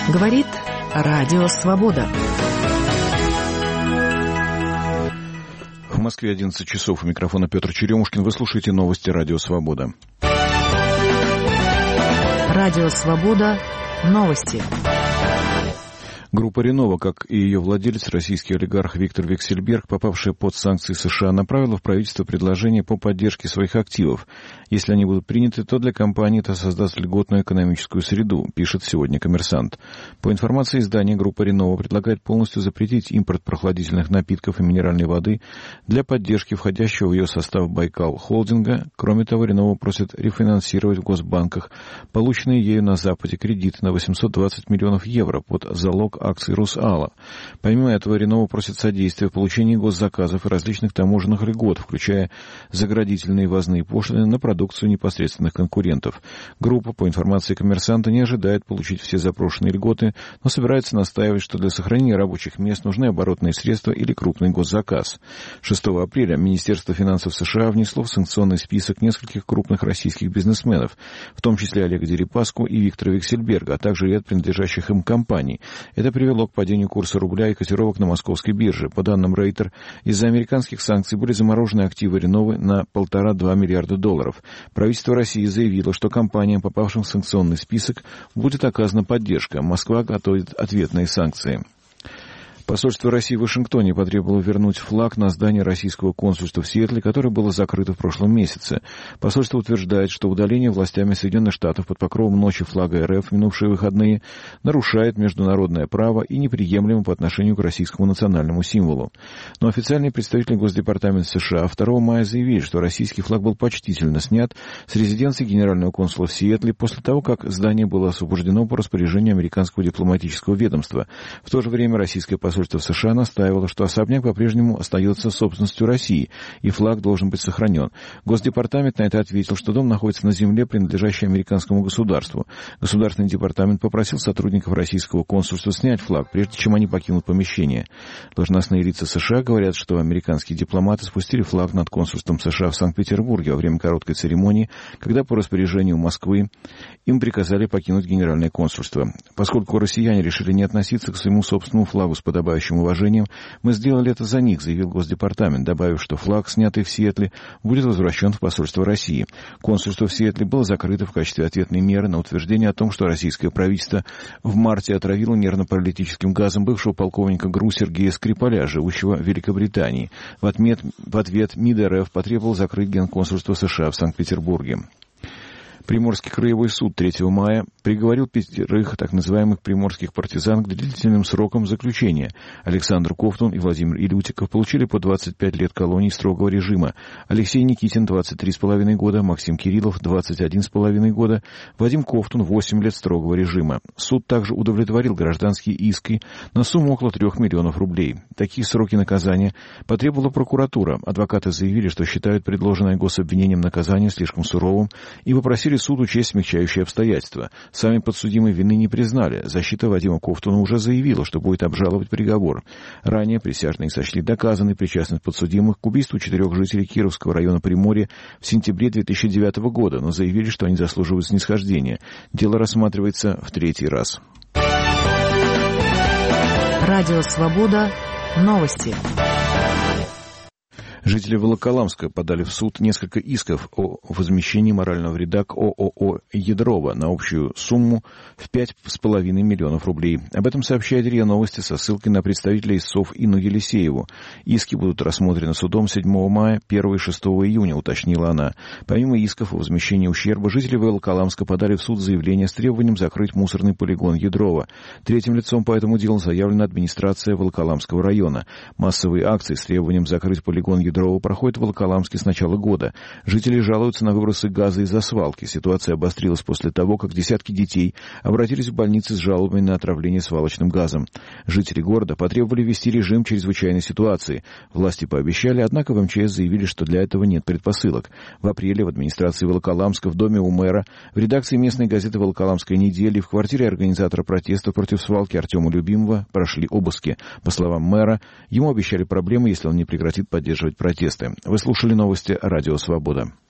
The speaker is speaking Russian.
Говорит Радио Свобода. В Москве 11 часов. У микрофона Петр Черемушкин. Вы слушаете новости Радио Свобода. Радио Свобода. Новости. Группа Ренова, как и ее владелец, российский олигарх Виктор Вексельберг, попавшая под санкции США, направила в правительство предложение по поддержке своих активов. Если они будут приняты, то для компании это создаст льготную экономическую среду, пишет сегодня «Коммерсант». По информации издания, группа Ренова предлагает полностью запретить импорт прохладительных напитков и минеральной воды для поддержки входящего в ее состав Байкал холдинга. Кроме того, Ренова просит рефинансировать в госбанках полученные ею на Западе кредиты на 820 миллионов евро под залог акций Русала. Помимо этого, Ренова просит содействия в получении госзаказов и различных таможенных льгот, включая заградительные ввозные пошлины на продукцию непосредственных конкурентов. Группа, по информации «Коммерсанта», не ожидает получить все запрошенные льготы, но собирается настаивать, что для сохранения рабочих мест нужны оборотные средства или крупный госзаказ. 6 апреля Министерство финансов США внесло в санкционный список нескольких крупных российских бизнесменов, в том числе Олега Дерипаску и Виктора Вексельберга, а также ряд принадлежащих им компаний. Это привело к падению курса рубля и котировок на московской бирже. По данным Рейтер, из-за американских санкций были заморожены активы Реновы на 1,5-2 миллиарда долларов. Правительство России заявило, что компаниям, попавшим в санкционный список, будет оказана поддержка. Москва готовит ответные санкции. Посольство России в Вашингтоне потребовало вернуть флаг на здание российского консульства в Сиэтле, которое было закрыто в прошлом месяце. Посольство утверждает, что удаление властями Соединенных Штатов под покровом ночи флага РФ в минувшие выходные нарушает международное право и неприемлемо по отношению к российскому национальному символу. Но официальные представители Госдепартамента США 2 мая заявили, что российский флаг был почтительно снят с резиденции генерального консула в Сиэтле после того, как здание было освобождено по распоряжению американского дипломатического ведомства. В то же время российское посольство в США настаивало, что особняк по-прежнему остается собственностью России, и флаг должен быть сохранен. Госдепартамент на это ответил, что дом находится на земле, принадлежащей американскому государству. Государственный департамент попросил сотрудников российского консульства снять флаг, прежде чем они покинут помещение. Должностные лица США говорят, что американские дипломаты спустили флаг над консульством США в Санкт-Петербурге во время короткой церемонии, когда по распоряжению Москвы им приказали покинуть генеральное консульство. Поскольку россияне решили не относиться к своему собственному флагу с подобающим уважением, мы сделали это за них, заявил Госдепартамент, добавив, что флаг, снятый в Сиэтле, будет возвращен в посольство России. Консульство в Сиэтле было закрыто в качестве ответной меры на утверждение о том, что российское правительство в марте отравило нервно-паралитическим газом бывшего полковника ГРУ Сергея Скрипаля, живущего в Великобритании. В ответ МИД РФ потребовал закрыть генконсульство США в Санкт-Петербурге. Приморский краевой суд 3 мая приговорил 5 так называемых приморских партизан к длительным срокам заключения. Александр Ковтун и Владимир Илютиков получили по 25 лет колонии строгого режима. Алексей Никитин 23,5 года, Максим Кириллов 21,5 года, Вадим Ковтун 8 лет строгого режима. Суд также удовлетворил гражданские иски на сумму около 3 миллионов рублей. Такие сроки наказания потребовала прокуратура. Адвокаты заявили, что считают предложенное гособвинением наказание слишком суровым и попросили суд учесть смягчающие обстоятельства. Сами подсудимые вины не признали. Защита Вадима Ковтуна уже заявила, что будет обжаловать приговор. Ранее присяжные сочли доказанной причастность подсудимых к убийству 4 жителей Кировского района Приморья в сентябре 2009 года, но заявили, что они заслуживают снисхождения. Дело рассматривается в 3-й раз. Радио Свобода. Новости. Жители Волоколамска подали в суд несколько исков о возмещении морального вреда к ООО «Ядрова» на общую сумму в 5,5 миллионов рублей. Об этом сообщает РИА Новости со ссылкой на представителя истцов Инну Елисееву. Иски будут рассмотрены судом 7 мая, 1 и 6 июня, уточнила она. Помимо исков о возмещении ущерба, жители Волоколамска подали в суд заявление с требованием закрыть мусорный полигон Ядрова. Третьим лицом по этому делу заявлена администрация Волоколамского района. Массовые акции с требованием закрыть полигон Ядрова проходит в Волоколамске с начала года. Жители жалуются на выбросы газа из-за свалки. Ситуация обострилась после того, как десятки детей обратились в больницы с жалобами на отравление свалочным газом. Жители города потребовали ввести режим чрезвычайной ситуации. Власти пообещали, однако в МЧС заявили, что для этого нет предпосылок. В апреле в администрации Волоколамска, в доме у мэра, в редакции местной газеты «Волоколамская неделя» и в квартире организатора протеста против свалки Артема Любимова прошли обыски. По словам мэра, ему обещали проблемы, если он не прекратит поддерживать протесты. Вы слушали новости Радио Свобода.